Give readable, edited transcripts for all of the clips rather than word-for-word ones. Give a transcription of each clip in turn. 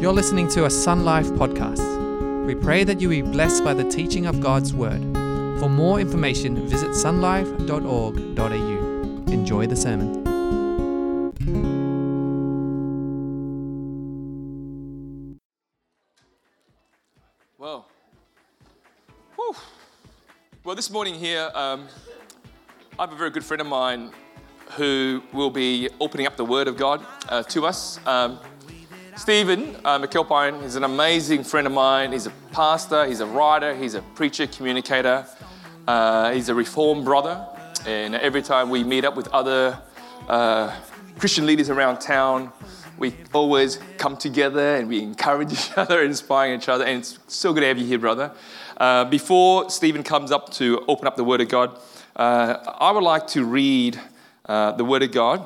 You're listening to a Sun Life podcast. We pray that you be blessed by the teaching of God's Word. For more information, visit sunlife.org.au. Enjoy the sermon. Well, this morning here, I have a very good friend of mine who will be opening up the Word of God to us. Stephen McAlpine is an amazing friend of mine. He's a pastor, he's a writer, he's a preacher, communicator. He's a reformed brother. And every time we meet up with other Christian leaders around town, we always come together and we encourage each other, inspiring each other. And it's so good to have you here, brother. Before Stephen comes up to open up the Word of God, I would like to read the Word of God.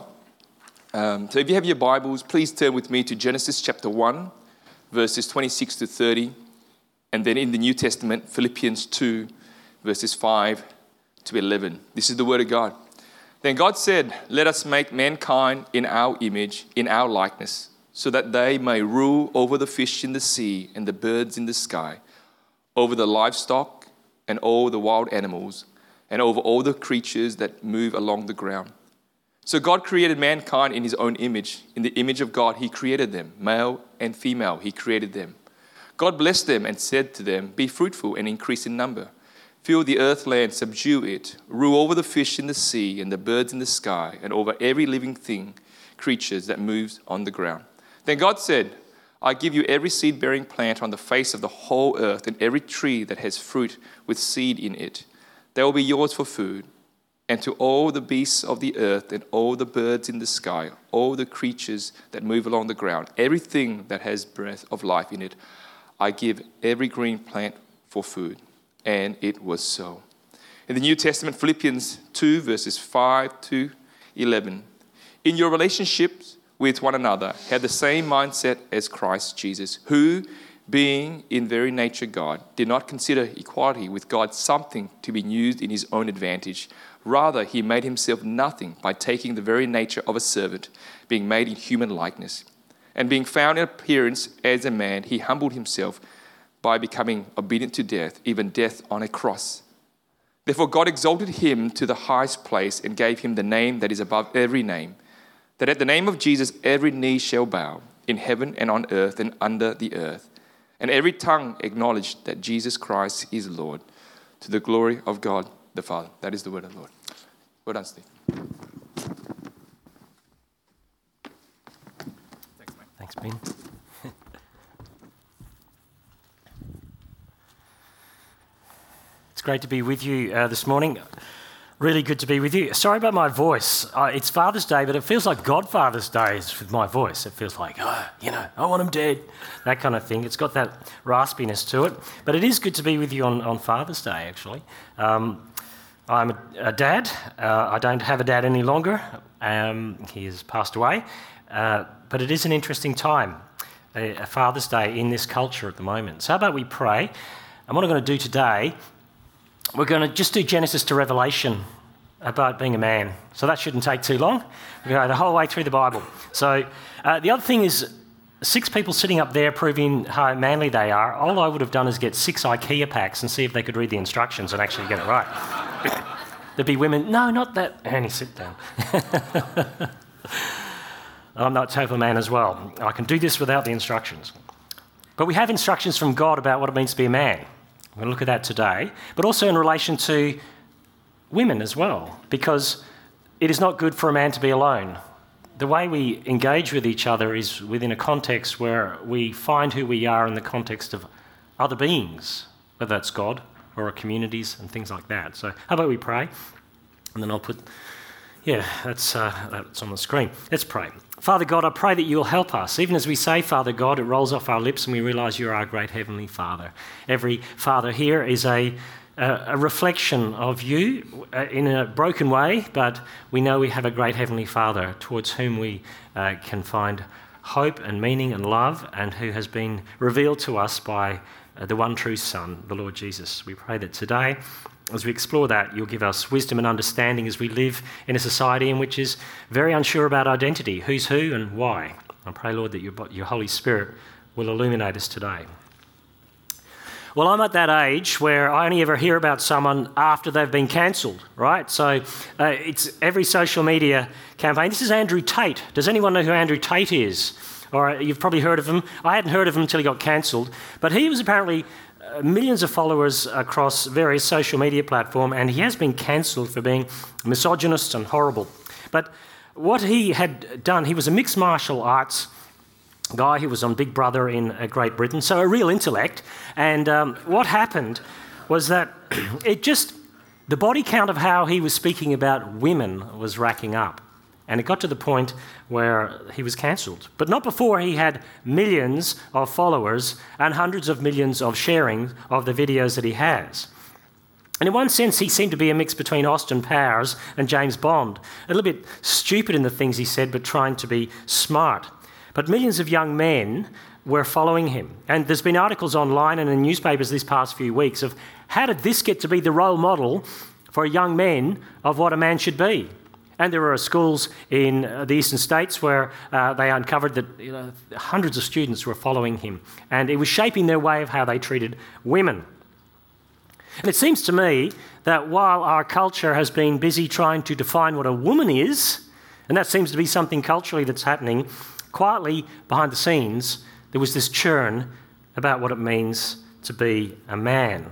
So if you have your Bibles, please turn with me to Genesis chapter 1, verses 26 to 30. And then in the New Testament, Philippians 2, verses 5 to 11. This is the Word of God. Then God said, "Let us make mankind in our image, in our likeness, so that they may rule over the fish in the sea and the birds in the sky, over the livestock and all the wild animals, and over all the creatures that move along the ground." So God created mankind in his own image. In the image of God, he created them. Male and female, he created them. God blessed them and said to them, "Be fruitful and increase in number. Fill the earth land, subdue it. Rule over the fish in the sea and the birds in the sky, and over every living thing, creatures that moves on the ground." Then God said, "I give you every seed-bearing plant on the face of the whole earth, and every tree that has fruit with seed in it. They will be yours for food. And to all the beasts of the earth and all the birds in the sky, all the creatures that move along the ground, everything that has breath of life in it, I give every green plant for food." And it was so. In the New Testament, Philippians 2, verses 5 to 11. "In your relationships with one another, have the same mindset as Christ Jesus, who, being in very nature God, did not consider equality with God something to be used in his own advantage. Rather, he made himself nothing by taking the very nature of a servant, being made in human likeness. And being found in appearance as a man, he humbled himself by becoming obedient to death, even death on a cross. Therefore God exalted him to the highest place and gave him the name that is above every name, that at the name of Jesus every knee shall bow, in heaven and on earth and under the earth, and every tongue acknowledge that Jesus Christ is Lord, to the glory of God the Father." That is the word of the Lord. Well done, Steve. Thanks, Ben. It's great to be with you this morning. Really good to be with you. Sorry about my voice. It's Father's Day, but it feels like Godfather's Day with my voice. It feels like, I want him dead, that kind of thing. It's got that raspiness to it. But it is good to be with you on Father's Day, actually. I'm a dad. I don't have a dad any longer. He has passed away. But it is an interesting time, a Father's Day in this culture at the moment. So how about we pray? And what I'm going to do today, we're going to just do Genesis to Revelation about being a man. So that shouldn't take too long. We're going to go the whole way through the Bible. So the other thing is 6 people sitting up there proving how manly they are. All I would have done is get 6 IKEA packs and see if they could read the instructions and actually get it right. There'd be women, "No, not that." Annie, sit down. I'm that type of man as well. I can do this without the instructions. But we have instructions from God about what it means to be a man. We're going to look at that today, but also in relation to women as well, because it is not good for a man to be alone. The way we engage with each other is within a context where we find who we are in the context of other beings, whether that's God or our communities and things like that. So how about we pray? And then I'll put, that's on the screen. Let's pray. Father God, I pray that you'll help us. Even as we say, Father God, it rolls off our lips and we realise you're our great Heavenly Father. Every father here is a reflection of you in a broken way, but we know we have a great Heavenly Father towards whom we can find hope and meaning and love, and who has been revealed to us by the one true Son, the Lord Jesus. We pray that today, as we explore that, you'll give us wisdom and understanding as we live in a society in which is very unsure about identity, who's who and why. I pray, Lord, that your Holy Spirit will illuminate us today. Well, I'm at that age where I only ever hear about someone after they've been cancelled, right? So it's every social media campaign. This is Andrew Tate. Does anyone know who Andrew Tate is? Or you've probably heard of him. I hadn't heard of him until he got cancelled. But he was apparently millions of followers across various social media platforms, and he has been cancelled for being misogynist and horrible. But what he had done, he was a mixed martial arts guy who was on Big Brother in Great Britain, so a real intellect. And what happened was that the body count of how he was speaking about women was racking up. And it got to the point where he was cancelled. But not before he had millions of followers and hundreds of millions of sharing of the videos that he has. And in one sense, he seemed to be a mix between Austin Powers and James Bond. A little bit stupid in the things he said, but trying to be smart. But millions of young men were following him. And there's been articles online and in newspapers these past few weeks of how did this get to be the role model for young men of what a man should be? And there were schools in the eastern states where they uncovered that hundreds of students were following him. And it was shaping their way of how they treated women. And it seems to me that while our culture has been busy trying to define what a woman is, and that seems to be something culturally that's happening, quietly behind the scenes, there was this churn about what it means to be a man.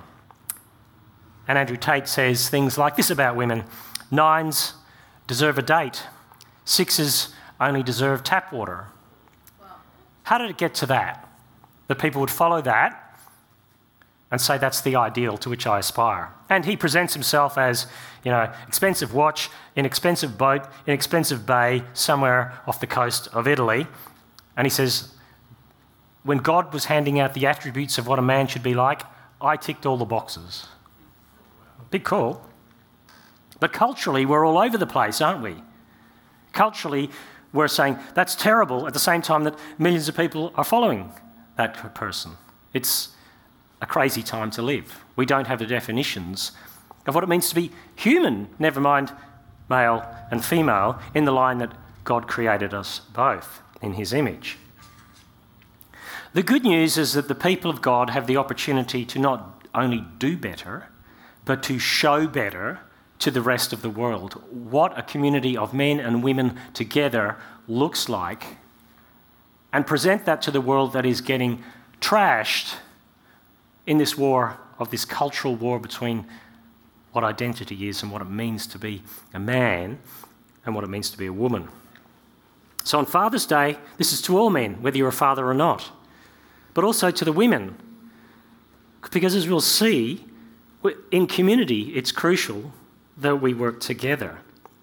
And Andrew Tate says things like this about women: 9s deserve a date, 6s only deserve tap water. Wow. How did it get to that? That people would follow that and say that's the ideal to which I aspire. And he presents himself as, expensive watch, inexpensive boat, inexpensive bay, somewhere off the coast of Italy. And he says, when God was handing out the attributes of what a man should be like, I ticked all the boxes. Big call. But culturally, we're all over the place, aren't we? Culturally, we're saying that's terrible at the same time that millions of people are following that person. It's a crazy time to live. We don't have the definitions of what it means to be human, never mind male and female, in the line that God created us both in his image. The good news is that the people of God have the opportunity to not only do better, but to show better to the rest of the world what a community of men and women together looks like, and present that to the world that is getting trashed in this war, of this cultural war between what identity is and what it means to be a man and what it means to be a woman. So on Father's Day, this is to all men, whether you're a father or not, but also to the women, because as we'll see, in community it's crucial that we work together.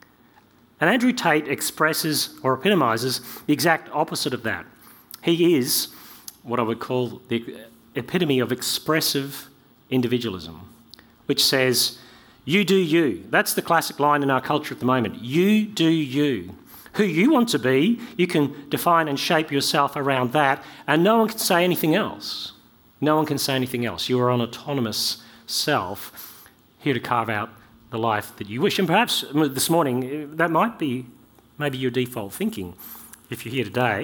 And Andrew Tate expresses or epitomises the exact opposite of that. He is what I would call the epitome of expressive individualism, which says, you do you. That's the classic line in our culture at the moment. You do you. Who you want to be, you can define and shape yourself around that, and no one can say anything else. No one can say anything else. You are an autonomous self, here to carve out the life that you wish. And perhaps this morning, that might be maybe your default thinking if you're here today.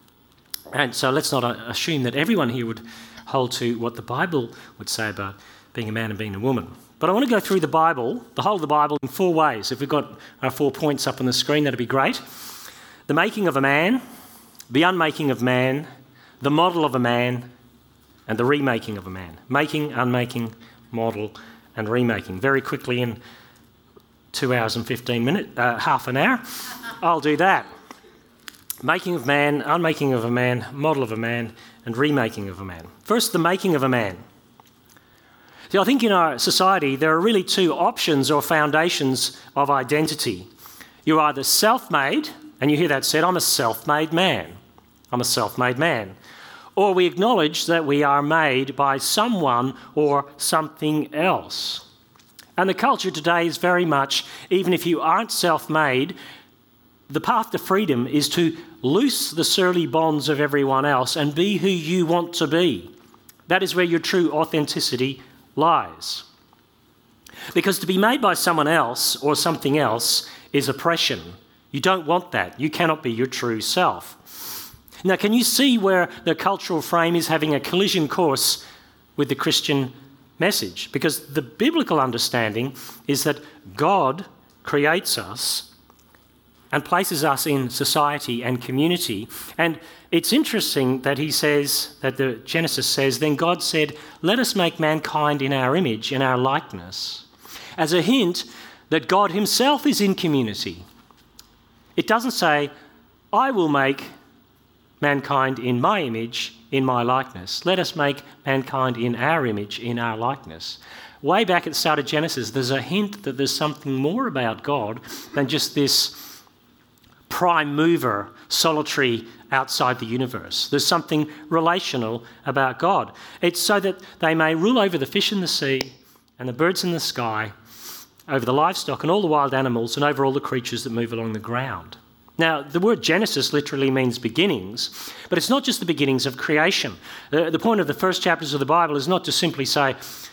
And so let's not assume that everyone here would hold to what the Bible would say about being a man and being a woman. But I want to go through the Bible, the whole of the Bible, in 4 ways. If we've got our 4 points up on the screen, that'd be great. The making of a man, the unmaking of man, the model of a man, and the remaking of a man. Making, unmaking, model, and remaking. Very quickly in 2 hours and 15 minutes, half an hour, I'll do that. Making of man, unmaking of a man, model of a man, and remaking of a man. First, the making of a man. See, I think in our society there are really 2 options or foundations of identity. You're either self-made, and you hear that said, I'm a self-made man. I'm a self-made man. Or we acknowledge that we are made by someone or something else. And the culture today is very much, even if you aren't self-made, the path to freedom is to loose the surly bonds of everyone else and be who you want to be. That is where your true authenticity lies. Because to be made by someone else or something else is oppression. You don't want that. You cannot be your true self. Now, can you see where the cultural frame is having a collision course with the Christian message? Because the biblical understanding is that God creates us and places us in society and community. And it's interesting that he says, that the Genesis says, then God said, let us make mankind in our image, in our likeness, as a hint that God himself is in community. It doesn't say, I will make mankind in my image, in my likeness. Let us make mankind in our image, in our likeness. Way back at the start of Genesis, there's a hint that there's something more about God than just this prime mover, solitary outside the universe. There's something relational about God. It's so that they may rule over the fish in the sea and the birds in the sky, over the livestock and all the wild animals, and over all the creatures that move along the ground. Now, the word Genesis literally means beginnings, but it's not just the beginnings of creation. The point of the first chapters of the Bible is not to simply say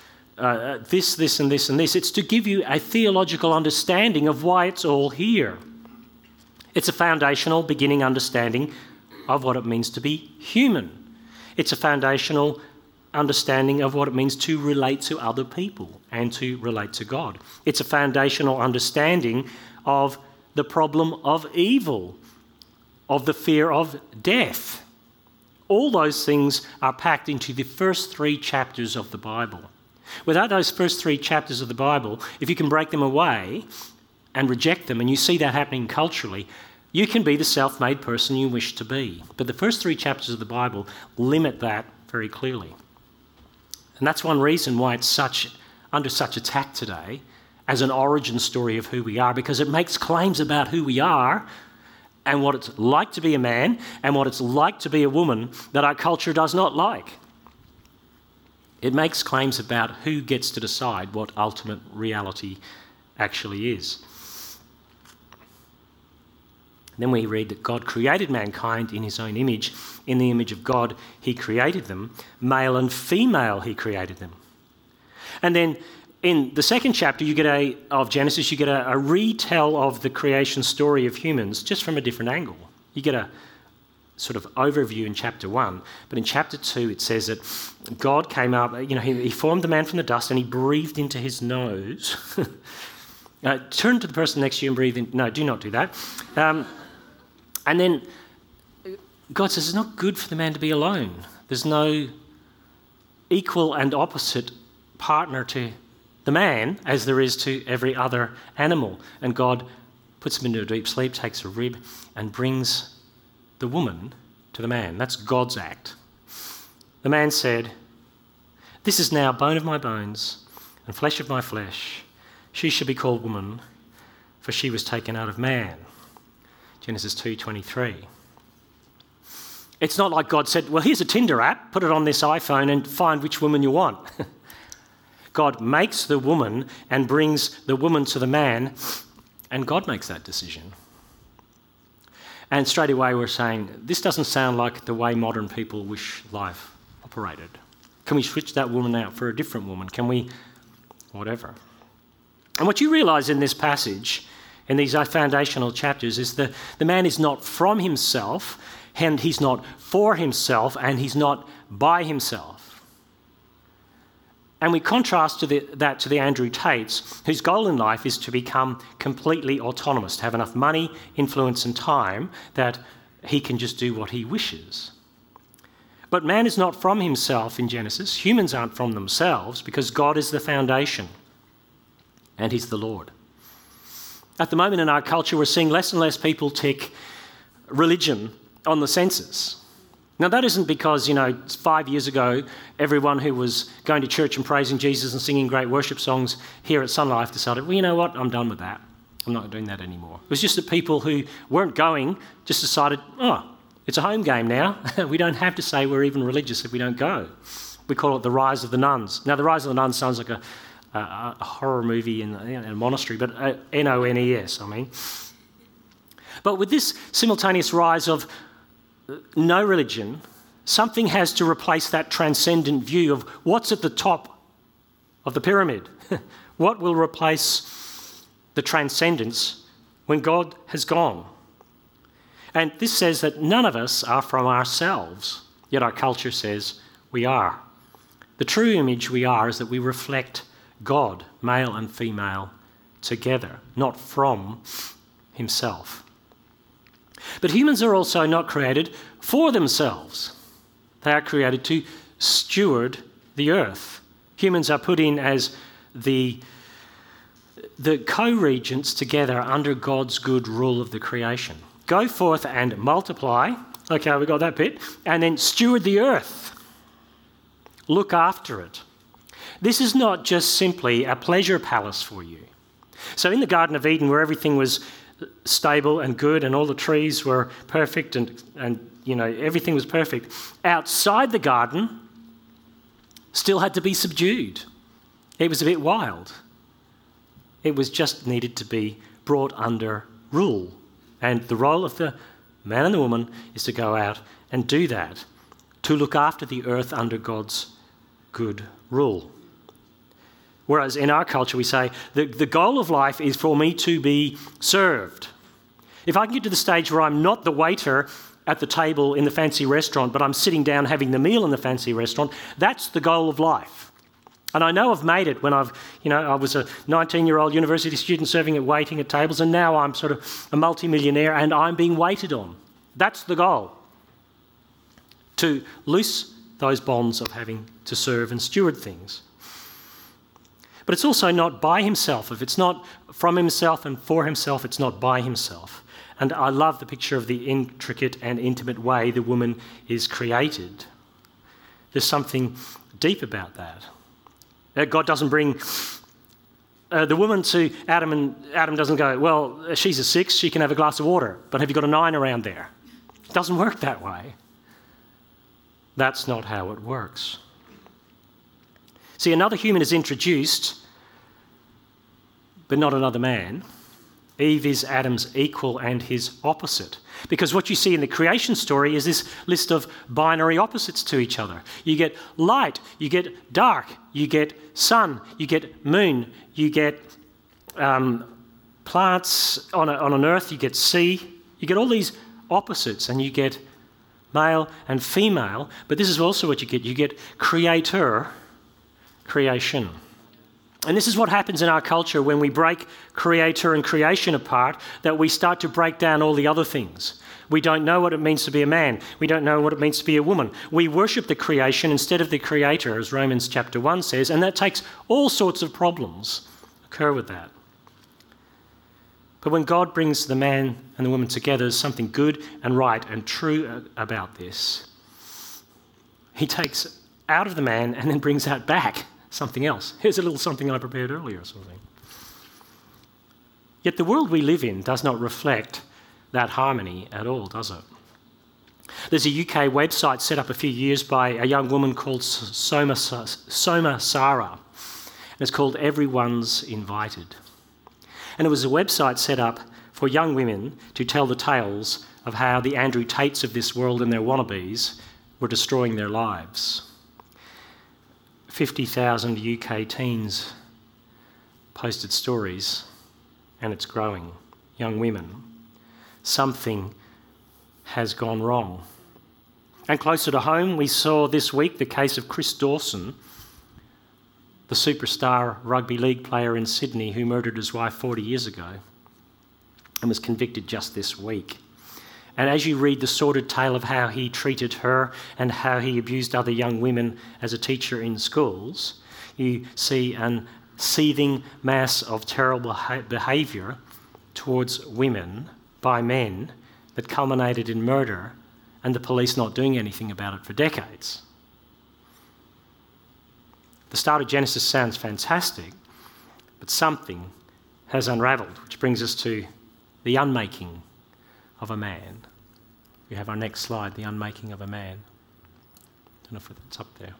this, and this, and this. It's to give you a theological understanding of why it's all here. It's a foundational beginning understanding of what it means to be human. It's a foundational understanding of what it means to relate to other people and to relate to God. It's a foundational understanding of the problem of evil, of the fear of death. All those things are packed into the first 3 chapters of the Bible. Without those first 3 chapters of the Bible, if you can break them away and reject them, and you see that happening culturally, you can be the self-made person you wish to be. But the first 3 chapters of the Bible limit that very clearly. And that's one reason why it's under such attack today as an origin story of who we are, because it makes claims about who we are and what it's like to be a man and what it's like to be a woman that our culture does not like. It makes claims about who gets to decide what ultimate reality actually is. Then we read that God created mankind in his own image. In the image of God, he created them. Male and female, he created them. And then in the second chapter of Genesis, you get a retell of the creation story of humans just from a different angle. You get a sort of overview in chapter 1, but in chapter 2 it says that God came up, he formed the man from the dust and he breathed into his nose. Turn to the person next to you and breathe in. No, do not do that. And then God says it's not good for the man to be alone. There's no equal and opposite partner to the man as there is to every other animal. And God puts him into a deep sleep, takes a rib, and brings the woman to the man. That's God's act. The man said, "This is now bone of my bones and flesh of my flesh. She should be called woman, for she was taken out of man." Genesis 2:23. It's not like God said, well, here's a Tinder app, put it on this iPhone and find which woman you want. God makes the woman and brings the woman to the man, and God makes that decision. And straight away we're saying, this doesn't sound like the way modern people wish life operated. Can we switch that woman out for a different woman? Can we, whatever. And what you realise in this passage, in these foundational chapters, is that the man is not from himself, and he's not for himself, and he's not by himself. And we contrast that to the Andrew Tates, whose goal in life is to become completely autonomous, to have enough money, influence and time that he can just do what he wishes. But man is not from himself in Genesis. Humans aren't from themselves because God is the foundation and he's the Lord. At the moment in our culture, we're seeing less and less people tick religion on the census. Now, that isn't because, 5 years ago, everyone who was going to church and praising Jesus and singing great worship songs here at Sun Life decided, well, you know what, I'm done with that. I'm not doing that anymore. It was just that people who weren't going just decided, it's a home game now. We don't have to say we're even religious if we don't go. We call it the Rise of the Nuns. Now, the Rise of the Nuns sounds like a horror movie in a monastery, but N-O-N-E-S, I mean. But with this simultaneous rise of no religion, something has to replace that transcendent view of what's at the top of the pyramid. What will replace the transcendence when God has gone? And this says that none of us are from ourselves, yet our culture says we are. The true image we are is that we reflect God, male and female, together, not from himself. But humans are also not created for themselves. They are created to steward the earth. Humans are put in as the co-regents together under God's good rule of the creation. Go forth and multiply. Okay, we got that bit. And then steward the earth. Look after it. This is not just simply a pleasure palace for you. So in the Garden of Eden, where everything was stable and good and all the trees were perfect and everything was perfect, outside the garden still had to be subdued. It was a bit wild. It was just needed to be brought under rule. And the role of the man and the woman is to go out and do that, to look after the earth under God's good rule. Whereas in our culture we say, the goal of life is for me to be served. If I can get to the stage where I'm not the waiter at the table in the fancy restaurant, but I'm sitting down having the meal in the fancy restaurant, that's the goal of life. And I know I've made it when I was a 19-year-old university student waiting at tables, and now I'm sort of a multi-millionaire and I'm being waited on. That's the goal. To loose those bonds of having to serve and steward things. But it's also not by himself. If it's not from himself and for himself, it's not by himself. And I love the picture of the intricate and intimate way the woman is created. There's something deep about that. God doesn't bring the woman to Adam, and Adam doesn't go, well, she's a 6, she can have a glass of water, but have you got a 9 around there? It doesn't work that way. That's not how it works. See, another human is introduced, but not another man. Eve is Adam's equal and his opposite. Because what you see in the creation story is this list of binary opposites to each other. You get light, you get dark, you get sun, you get moon, you get plants on an earth, you get sea. You get all these opposites, and you get male and female. But this is also what you get. You get creator, creation. And this is what happens in our culture when we break creator and creation apart, that we start to break down all the other things. We don't know what it means to be a man. We don't know what it means to be a woman. We worship the creation instead of the creator, as Romans chapter 1 says, and that takes all sorts of problems occur with that. But when God brings the man and the woman together, there's something good and right and true about this. He takes out of the man and then brings out back something else. Here's a little something I prepared earlier or something. Yet the world we live in does not reflect that harmony at all, does it? There's a UK website set up a few years by a young woman called Soma Sara. And it's called Everyone's Invited. And it was a website set up for young women to tell the tales of how the Andrew Tates of this world and their wannabes were destroying their lives. 50,000 UK teens posted stories, and it's growing. Young women. Something has gone wrong. And closer to home, we saw this week the case of Chris Dawson, the superstar rugby league player in Sydney who murdered his wife 40 years ago and was convicted just this week. And as you read the sordid tale of how he treated her and how he abused other young women as a teacher in schools, you see a seething mass of terrible behaviour towards women by men that culminated in murder, and the police not doing anything about it for decades. The start of Genesis sounds fantastic, but something has unravelled, which brings us to the unmaking of a man. We have our next slide, the unmaking of a man. I don't know if it's up there.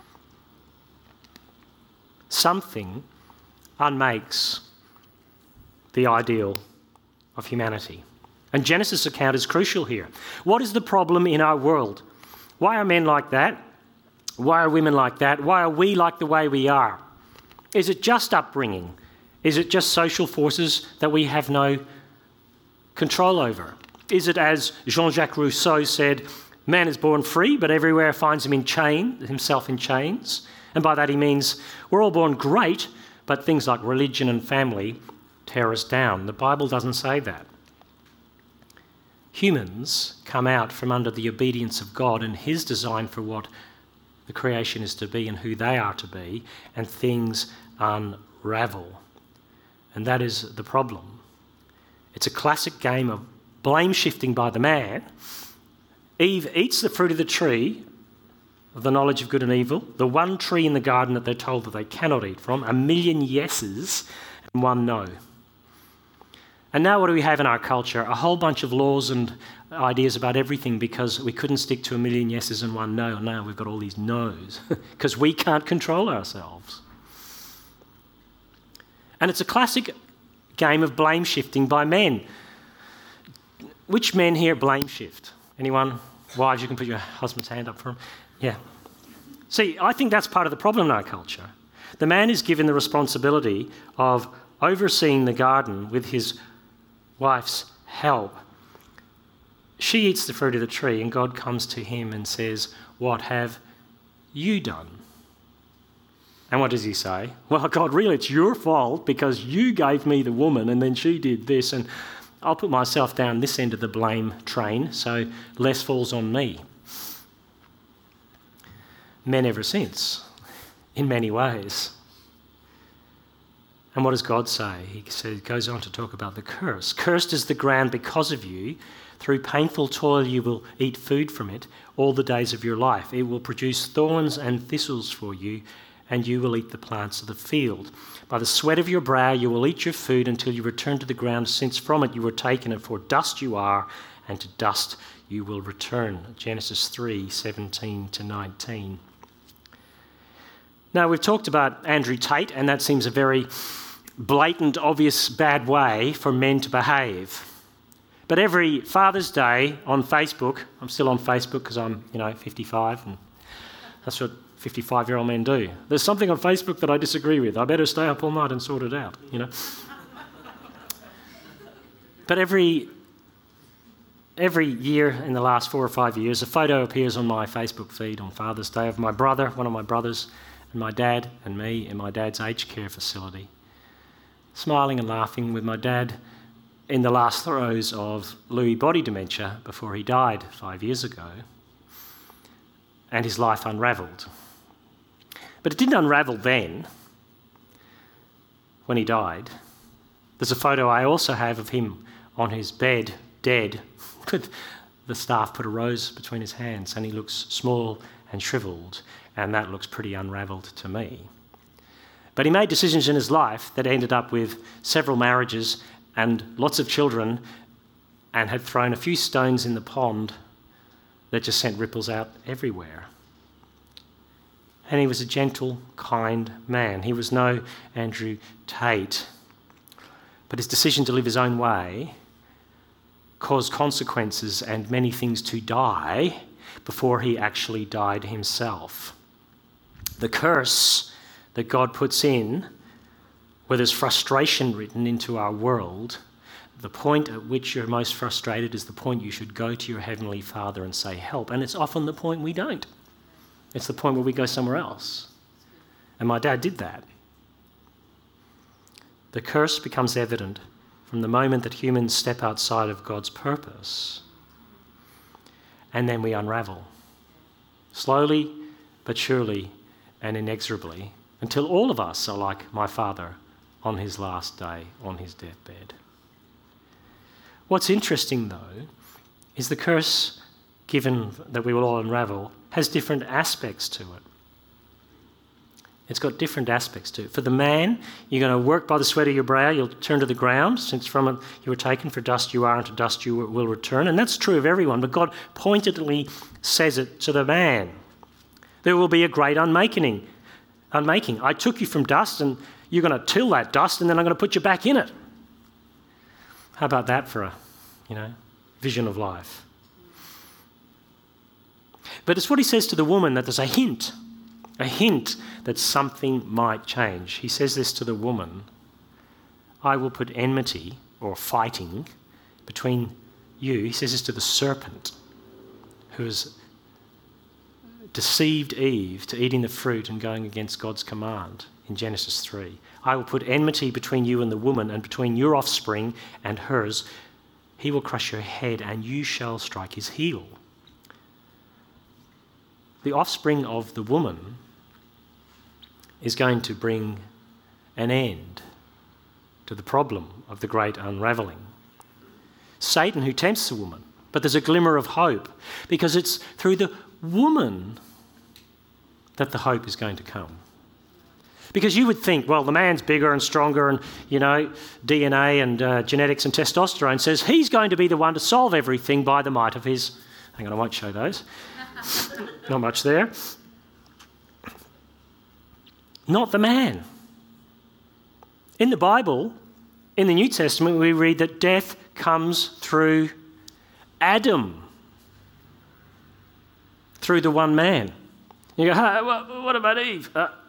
Something unmakes the ideal of humanity. And Genesis' account is crucial here. What is the problem in our world? Why are men like that? Why are women like that? Why are we like the way we are? Is it just upbringing? Is it just social forces that we have no control over? Is it as Jean-Jacques Rousseau said, man is born free, but everywhere finds himself in chains? And by that he means we're all born great, but things like religion and family tear us down. The Bible doesn't say that. Humans come out from under the obedience of God and his design for what the creation is to be and who they are to be, and things unravel. And that is the problem. It's a classic game of blame shifting by the man. Eve eats the fruit of the tree of the knowledge of good and evil, the one tree in the garden that they're told that they cannot eat from, 1,000,000 yeses and 1 no. And now what do we have in our culture? A whole bunch of laws and ideas about everything because we couldn't stick to 1,000,000 yeses and 1 no. Now we've got all these no's because we can't control ourselves. And it's a classic game of blame shifting by men. Which men here blame shift? Anyone? Wives, you can put your husband's hand up for him. Yeah. See, I think that's part of the problem in our culture. The man is given the responsibility of overseeing the garden with his wife's help. She eats the fruit of the tree and God comes to him and says, what have you done? And what does he say? Well, God, really, it's your fault because you gave me the woman and then she did this, and I'll put myself down this end of the blame train so less falls on me. Men ever since, in many ways. And what does God say? He goes on to talk about the curse. Cursed is the ground because of you. Through painful toil you will eat food from it all the days of your life. It will produce thorns and thistles for you, and you will eat the plants of the field. By the sweat of your brow you will eat your food until you return to the ground, since from it you were taken, and for dust you are, and to dust you will return. Genesis 3:17-19. Now, we've talked about Andrew Tate, and that seems a very blatant, obvious, bad way for men to behave. But every Father's Day on Facebook, I'm still on Facebook because I'm, 55, and that's what 55-year-old men do. There's something on Facebook that I disagree with. I better stay up all night and sort it out, But every year in the last 4 or 5 years, a photo appears on my Facebook feed on Father's Day of my brother, one of my brothers, and my dad and me in my dad's aged care facility, smiling and laughing with my dad in the last throes of Lewy body dementia before he died 5 years ago, and his life unravelled. But it didn't unravel then, when he died. There's a photo I also have of him on his bed, dead, with the staff put a rose between his hands, and he looks small and shrivelled, and that looks pretty unravelled to me. But he made decisions in his life that ended up with several marriages and lots of children, and had thrown a few stones in the pond that just sent ripples out everywhere. And he was a gentle, kind man. He was no Andrew Tate. But his decision to live his own way caused consequences and many things to die before he actually died himself. The curse that God puts in, where there's frustration written into our world, the point at which you're most frustrated is the point you should go to your Heavenly Father and say, help. And it's often the point we don't. It's the point where we go somewhere else. And my dad did that. The curse becomes evident from the moment that humans step outside of God's purpose. And then we unravel. Slowly but surely and inexorably, until all of us are like my father on his last day, on his deathbed. What's interesting, though, is the curse, given that we will all unravel, has different aspects to it. It's got different aspects to it. For the man, you're going to work by the sweat of your brow, you'll turn to the ground, since from it you were taken, for dust you are, and to dust you will return. And that's true of everyone, but God pointedly says it to the man. There will be a great unmaking. I took you from dust, and you're going to till that dust, and then I'm going to put you back in it. How about that for a, vision of life? But it's what he says to the woman, that there's a hint that something might change. He says this to the woman: I will put enmity, or fighting, between you, he says this to the serpent who has deceived Eve to eating the fruit and going against God's command in Genesis 3. I will put enmity between you and the woman, and between your offspring and hers. He will crush your head, and you shall strike his heel. The offspring of the woman is going to bring an end to the problem of the great unravelling. Satan who tempts the woman, but there's a glimmer of hope because it's through the woman that the hope is going to come. Because you would think, well, the man's bigger and stronger and, DNA and genetics and testosterone says he's going to be the one to solve everything by the might of his... Hang on, I won't show those. Not much there. Not the man. In the Bible, in the New Testament, we read that death comes through Adam, through the one man. You go, hey, what about Eve?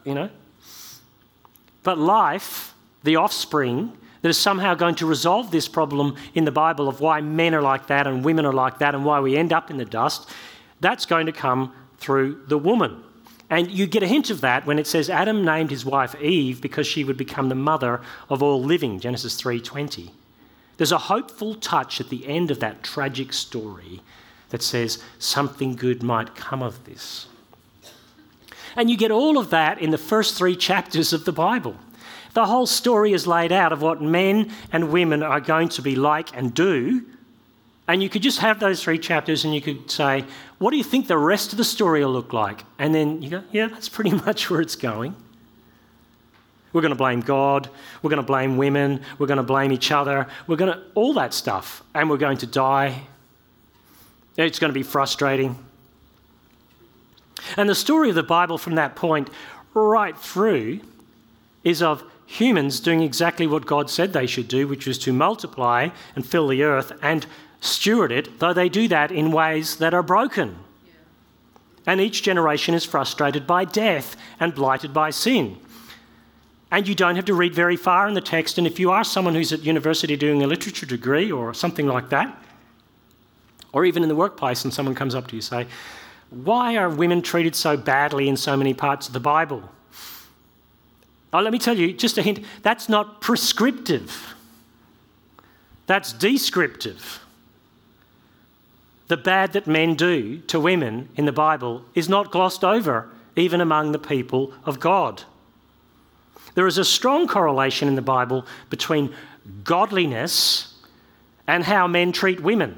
But life, the offspring, that is somehow going to resolve this problem in the Bible of why men are like that and women are like that and why we end up in the dust, that's going to come through the woman. And you get a hint of that when it says Adam named his wife Eve because she would become the mother of all living, Genesis 3:20. There's a hopeful touch at the end of that tragic story that says something good might come of this. And you get all of that in the first 3 chapters of the Bible. The whole story is laid out of what men and women are going to be like and do. And you could just have those 3 chapters and you could say, what do you think the rest of the story will look like? And then you go, yeah, that's pretty much where it's going. We're going to blame God. We're going to blame women. We're going to blame each other. We're going to, all that stuff. And we're going to die. It's going to be frustrating. And the story of the Bible from that point right through is of humans doing exactly what God said they should do, which was to multiply and fill the earth and steward it, though they do that in ways that are broken. Yeah. And each generation is frustrated by death and blighted by sin. And you don't have to read very far in the text, and if you are someone who's at university doing a literature degree or something like that, or even in the workplace and someone comes up to you and say, why are women treated so badly in so many parts of the Bible? Oh, let me tell you, just a hint, that's not prescriptive. That's descriptive. The bad that men do to women in the Bible is not glossed over, even among the people of God. There is a strong correlation in the Bible between godliness and how men treat women.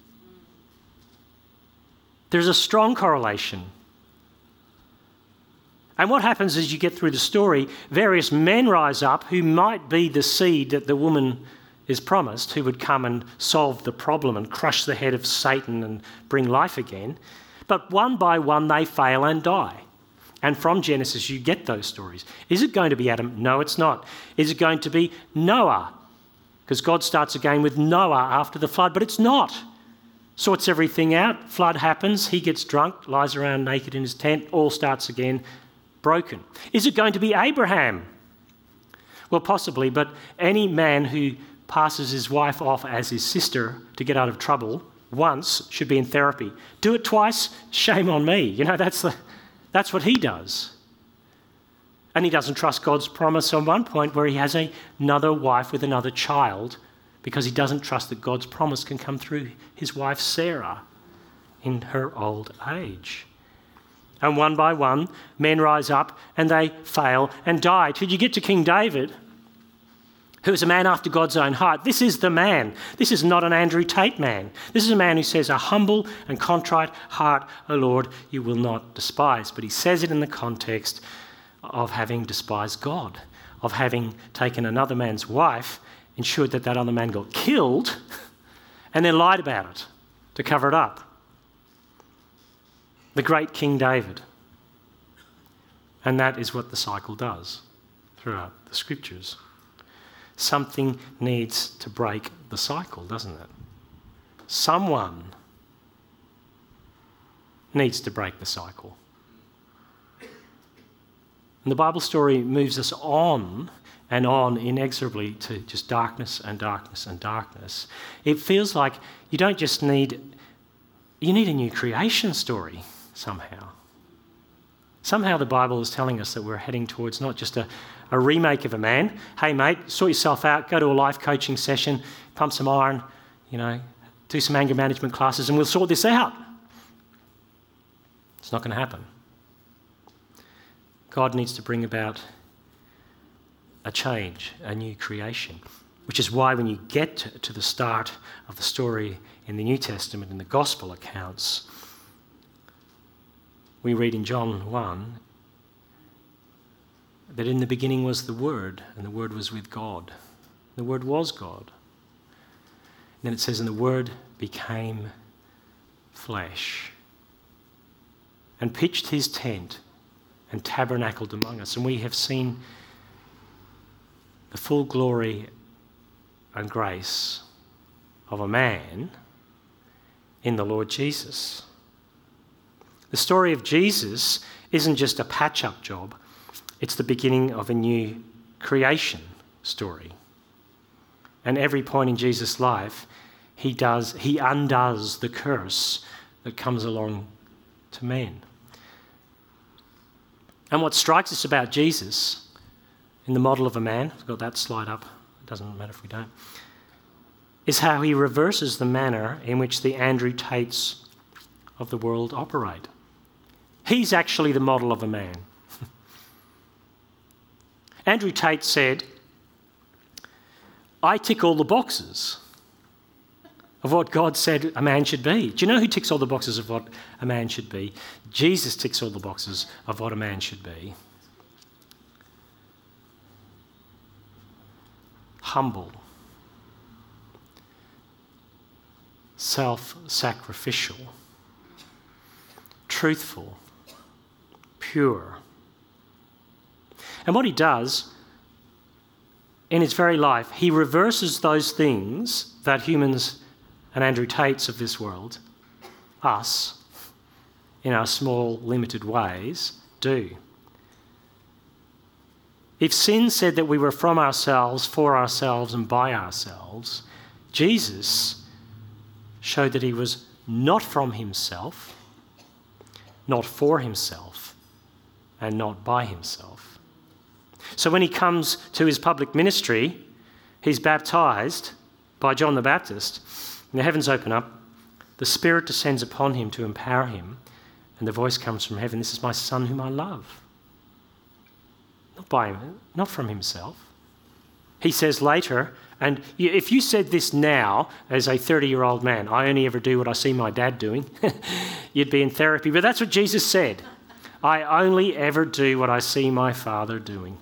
There's a strong correlation. And what happens as you get through the story, various men rise up who might be the seed that the woman is promised, who would come and solve the problem and crush the head of Satan and bring life again. But one by one they fail and die. And from Genesis you get those stories. Is it going to be Adam? No, it's not. Is it going to be Noah? Because God starts again with Noah after the flood, but it's not. Sorts everything out, flood happens, he gets drunk, lies around naked in his tent, all starts again, broken. Is it going to be Abraham? Well, possibly, but any man who passes his wife off as his sister to get out of trouble once should be in therapy. Do it twice, shame on me. That's what he does. And he doesn't trust God's promise on one point where he has another wife with another child because he doesn't trust that God's promise can come through his wife Sarah in her old age. And one by one, men rise up and they fail and die. Till you get to King David, who is a man after God's own heart. This is the man. This is not an Andrew Tate man. This is a man who says, a humble and contrite heart, O Lord, you will not despise. But he says it in the context of having despised God, of having taken another man's wife, ensured that that other man got killed, and then lied about it to cover it up. The great King David. And that is what the cycle does throughout the scriptures. Something needs to break the cycle, doesn't it? Someone needs to break the cycle. And the Bible story moves us on and on inexorably to just darkness and darkness and darkness. It feels like you don't just need, you need a new creation story somehow. Somehow the Bible is telling us that we're heading towards not just a remake of a man. Hey mate, sort yourself out, go to a life coaching session, pump some iron, do some anger management classes and we'll sort this out. It's not going to happen. God needs to bring about a change, a new creation, which is why when you get to the start of the story in the New Testament, in the Gospel accounts, we read in John 1 that in the beginning was the Word, and the Word was with God. The Word was God. And then it says, and the Word became flesh and pitched his tent and tabernacled among us. And we have seen the full glory and grace of a man in the Lord Jesus. The story of Jesus isn't just a patch-up job. It's the beginning of a new creation story. And every point in Jesus' life, he undoes the curse that comes along to men. And what strikes us about Jesus in the model of a man, I've got that slide up, it doesn't matter if we don't, is how he reverses the manner in which the Andrew Tates of the world operate. He's actually the model of a man. Andrew Tate said, I tick all the boxes of what God said a man should be. Do you know who ticks all the boxes of what a man should be? Jesus ticks all the boxes of what a man should be. Humble, self-sacrificial, truthful, pure. And what he does in his very life, he reverses those things that humans and Andrew Tates of this world, us, in our small, limited ways, do. If sin said that we were from ourselves, for ourselves, and by ourselves, Jesus showed that he was not from himself, not for himself, and not by himself. So when he comes to his public ministry, he's baptised by John the Baptist, and the heavens open up, the Spirit descends upon him to empower him, and the voice comes from heaven, this is my Son whom I love. Not by him, not from himself. He says later, and if you said this now as a 30-year-old man, I only ever do what I see my dad doing, you'd be in therapy. But that's what Jesus said. I only ever do what I see my Father doing.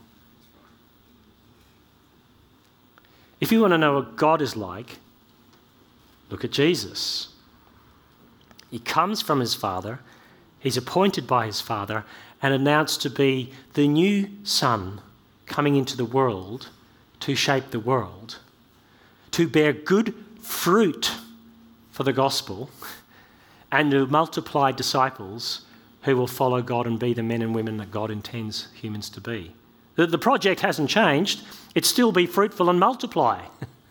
If you want to know what God is like, look at Jesus. He comes from his Father, he's appointed by his Father, and announced to be the new Son coming into the world to shape the world, to bear good fruit for the gospel, and to multiply disciples who will follow God and be the men and women that God intends humans to be. The project hasn't changed. It's still be fruitful and multiply.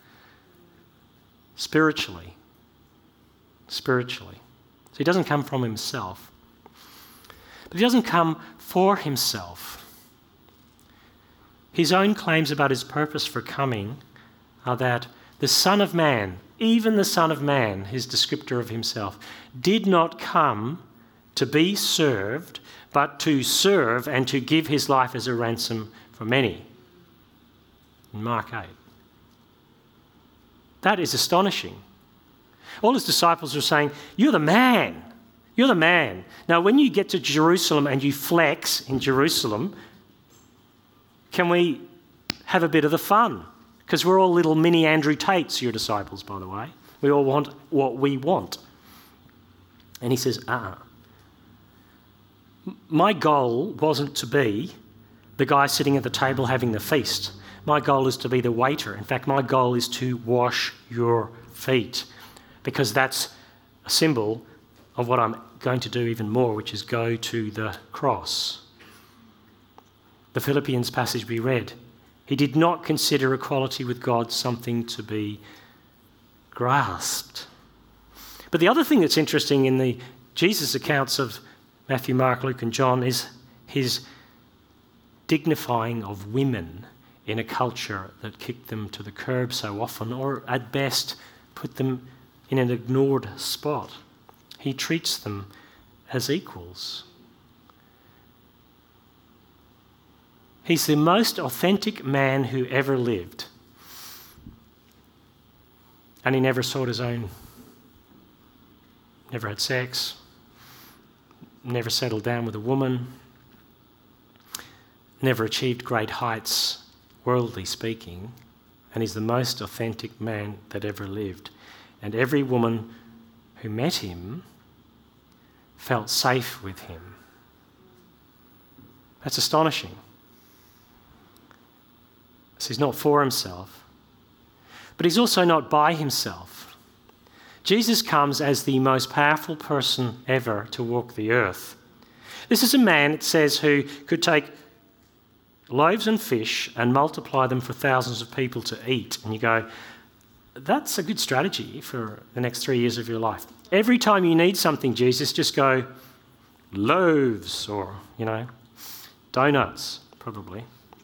Spiritually. So he doesn't come from himself. But he doesn't come for himself. His own claims about his purpose for coming are that the Son of Man, even the Son of Man, his descriptor of himself, did not come to be served, but to serve and to give his life as a ransom for many. In Mark 8. That is astonishing. All his disciples were saying, you're the man. You're the man. Now, when you get to Jerusalem and you flex in Jerusalem, can we have a bit of the fun? Because we're all little mini Andrew Tates, your disciples, by the way. We all want what we want. And he says, my goal wasn't to be the guy sitting at the table having the feast. My goal is to be the waiter. In fact, my goal is to wash your feet, because that's a symbol of what I'm going to do even more, which is go to the cross. The Philippians passage we read, He did not consider equality with God something to be grasped. But the other thing that's interesting in the Jesus accounts of Matthew, Mark, Luke and John is his dignifying of women in a culture that kicked them to the curb so often, or at best put them in an ignored spot. He treats them as equals. He's the most authentic man who ever lived. And he never sought his own, never had sex, never settled down with a woman, never achieved great heights, worldly speaking, and he's the most authentic man that ever lived. And every woman who met him felt safe with him. That's astonishing. So he's not for himself, but he's also not by himself. Jesus comes as the most powerful person ever to walk the earth. This is a man, it says, who could take loaves and fish and multiply them for thousands of people to eat. And you go, that's a good strategy for the next 3 years of your life. Every time you need something, Jesus, just go loaves or, donuts, probably.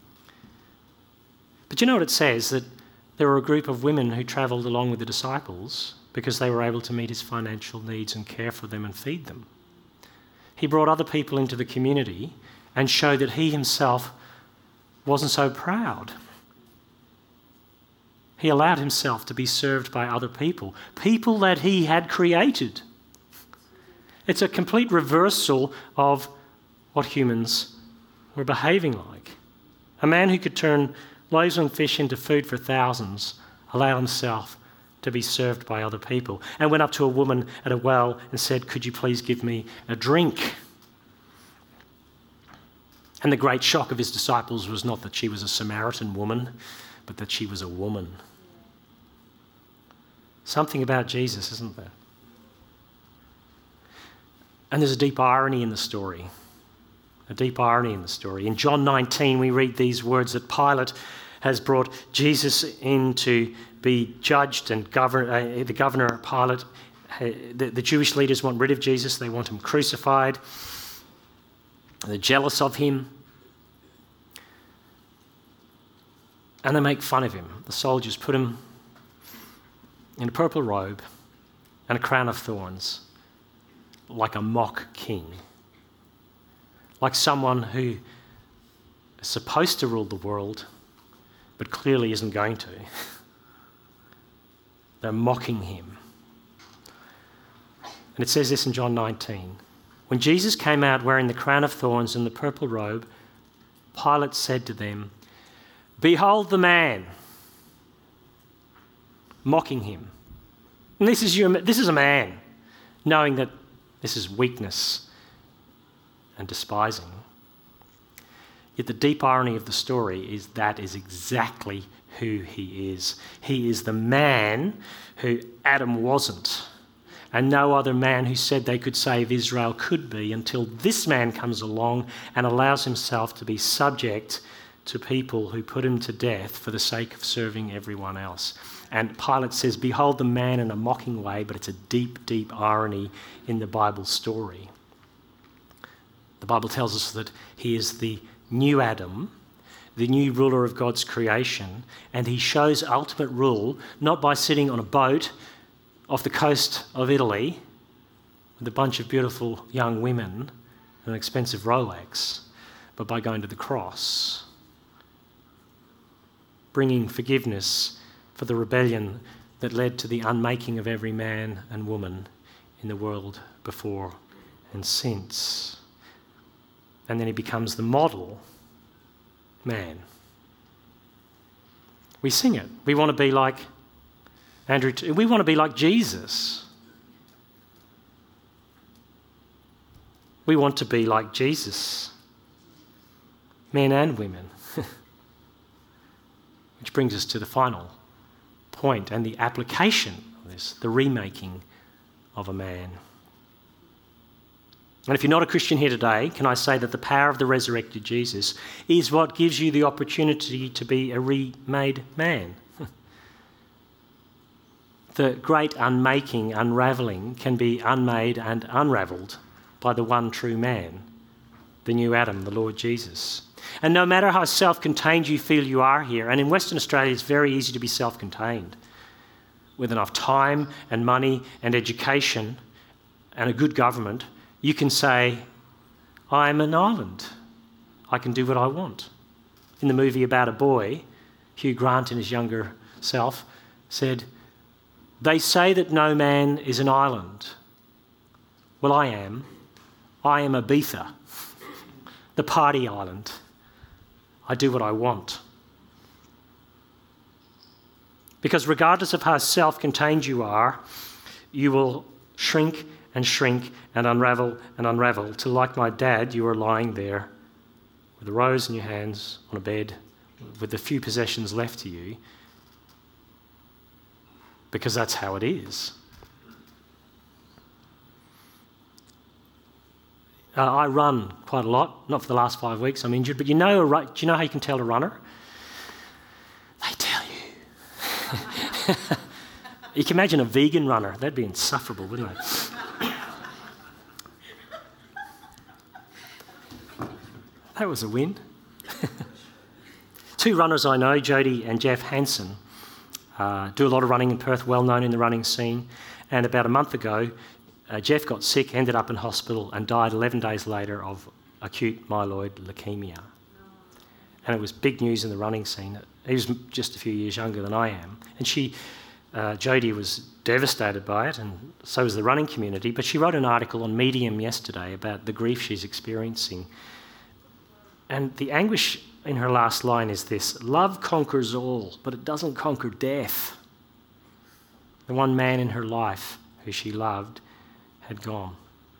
But you know what it says? That there were a group of women who travelled along with the disciples because they were able to meet his financial needs and care for them and feed them. He brought other people into the community and showed that he himself wasn't so proud. He allowed himself to be served by other people that he had created. It's a complete reversal of what humans were behaving like. A man who could turn loaves and fish into food for thousands allowed himself to be served by other people, and went up to a woman at a well and said, "Could you please give me a drink?" And the great shock of his disciples was not that she was a Samaritan woman, but that she was a woman. Something about Jesus, isn't there? And there's a deep irony in the story. A deep irony in the story. In John 19, we read these words that Pilate has brought Jesus in to be judged, and the governor Pilate, the Jewish leaders want rid of Jesus. They want him crucified. They're jealous of him. And they make fun of him. The soldiers put him in a purple robe and a crown of thorns, like a mock king. Like someone who is supposed to rule the world, but clearly isn't going to. They're mocking him. And it says this in John 19. When Jesus came out wearing the crown of thorns and the purple robe, Pilate said to them, "Behold the man," mocking him. And this is a man, knowing that this is weakness and despising. Yet the deep irony of the story is that is exactly who he is. He is the man who Adam wasn't, and no other man who said they could save Israel could be, until this man comes along and allows himself to be subject to people who put him to death for the sake of serving everyone else. And Pilate says, "Behold the man," in a mocking way, but it's a deep, deep irony in the Bible story. The Bible tells us that he is the new Adam, the new ruler of God's creation, and he shows ultimate rule not by sitting on a boat off the coast of Italy with a bunch of beautiful young women and an expensive Rolex, but by going to the cross, bringing forgiveness for the rebellion that led to the unmaking of every man and woman in the world before and since. And then he becomes the model man. We sing it. We want to be like Andrew. We want to be like Jesus. We want to be like Jesus, men and women. Which brings us to the final point and the application of this, the remaking of a man. And if you're not a Christian here today, can I say that the power of the resurrected Jesus is what gives you the opportunity to be a remade man? The great unmaking, unravelling can be unmade and unravelled by the one true man, the new Adam, the Lord Jesus. And no matter how self-contained you feel you are here, and in Western Australia it's very easy to be self-contained, with enough time and money and education and a good government, you can say, I'm an island. I can do what I want. In the movie about a boy, Hugh Grant and his younger self said, they say that no man is an island. Well, I am. I am Ibiza, the party island. I do what I want. Because regardless of how self-contained you are, you will shrink and shrink and unravel till, like my dad, you are lying there with a rose in your hands on a bed with the few possessions left to you, because that's how it is. I run quite a lot, not for the last 5 weeks, I'm injured, but do you know how you can tell a runner? They tell you. You can imagine a vegan runner, that'd be insufferable, wouldn't it? That was a win. Two runners I know, Jody and Jeff Hansen, do a lot of running in Perth, well known in the running scene. And about a month ago, Jeff got sick, ended up in hospital and died 11 days later of acute myeloid leukemia. And it was big news in the running scene. He was just a few years younger than I am. And Jody was devastated by it, and so was the running community. But she wrote an article on Medium yesterday about the grief she's experiencing. And the anguish in her last line is this: love conquers all, but it doesn't conquer death. The one man in her life who she loved had gone.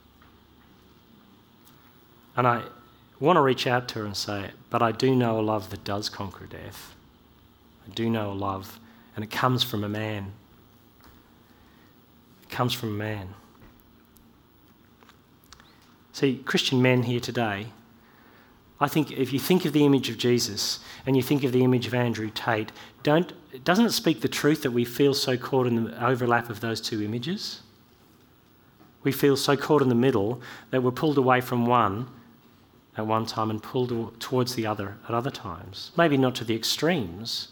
And I want to reach out to her and say, but I do know a love that does conquer death. I do know a love, and it comes from a man. It comes from a man. See, Christian men here today, I think if you think of the image of Jesus and you think of the image of Andrew Tate, doesn't it speak the truth that we feel so caught in the overlap of those two images? We feel so caught in the middle that we're pulled away from one at one time and pulled towards the other at other times. Maybe not to the extremes.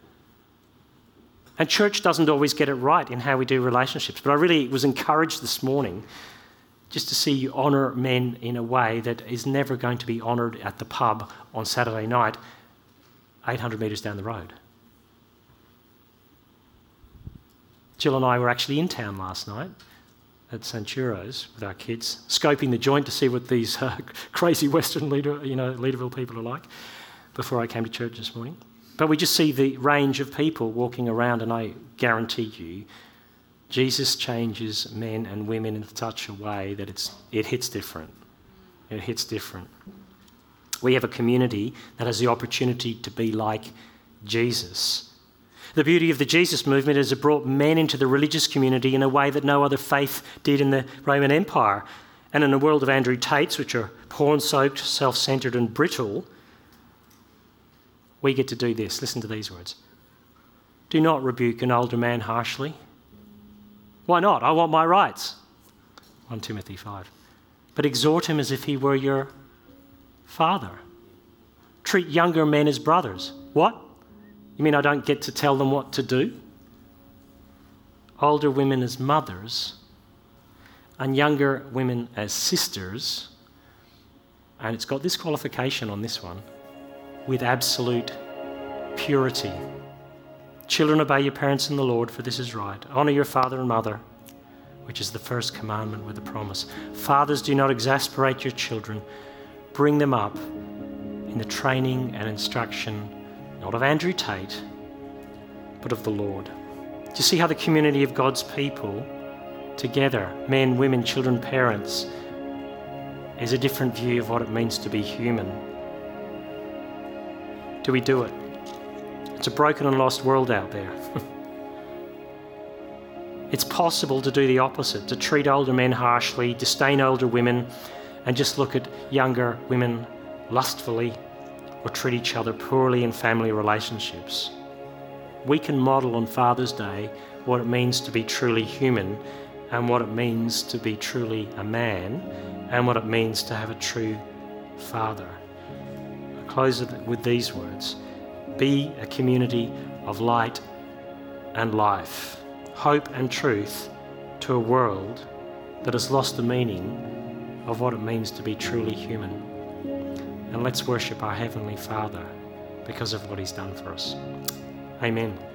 And church doesn't always get it right in how we do relationships, but I really was encouraged this morning just to see you honour men in a way that is never going to be honoured at the pub on Saturday night 800 metres down the road. Jill and I were actually in town last night at Sanchuro's with our kids, scoping the joint to see what these crazy Western Leaderville people are like before I came to church this morning. But we just see the range of people walking around, and I guarantee you, Jesus changes men and women in such a way that it hits different. It hits different. We have a community that has the opportunity to be like Jesus. The beauty of the Jesus movement is it brought men into the religious community in a way that no other faith did in the Roman Empire. And in a world of Andrew Tates, which are porn-soaked, self-centred and brittle, we get to do this. Listen to these words. Do not rebuke an older man harshly. Why not? I want my rights. 1 Timothy 5. But exhort him as if he were your father. Treat younger men as brothers. What? You mean I don't get to tell them what to do? Older women as mothers and younger women as sisters. And it's got this qualification on this one: with absolute purity. Children, obey your parents in the Lord, for this is right. Honour your father and mother, which is the first commandment with a promise. Fathers, do not exasperate your children. Bring them up in the training and instruction, not of Andrew Tate, but of the Lord. Do you see how the community of God's people, together, men, women, children, parents, is a different view of what it means to be human? Do we do it? It's a broken and lost world out there. It's possible to do the opposite, to treat older men harshly, disdain older women, and just look at younger women lustfully or treat each other poorly in family relationships. We can model on Father's Day what it means to be truly human and what it means to be truly a man and what it means to have a true father. I close with these words. Be a community of light and life, hope and truth to a world that has lost the meaning of what it means to be truly human. And let's worship our Heavenly Father because of what He's done for us. Amen.